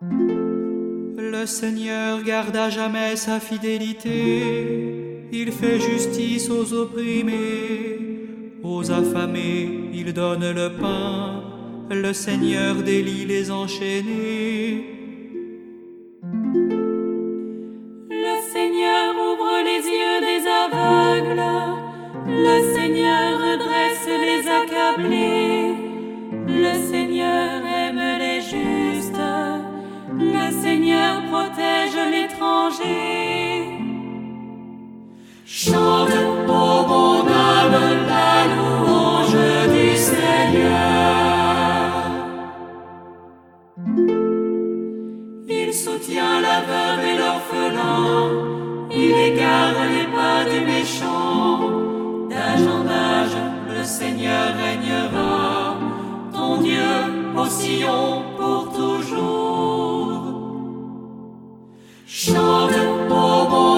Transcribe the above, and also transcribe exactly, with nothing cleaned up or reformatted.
Le Seigneur garde à jamais sa fidélité, il fait justice aux opprimés, aux affamés il donne le pain, le Seigneur délie les enchaînés. Le Seigneur ouvre les yeux des aveugles, le Seigneur redresse les accablés, le Seigneur aime les justes, le Seigneur protège l'étranger. Chante, ô mon âme, la louange du Seigneur. Il soutient la veuve et l'orphelin, il égare les pas du méchant. D'âge en âge, le Seigneur régnera, ton Dieu au Sion pour toujours. Chante, ô mon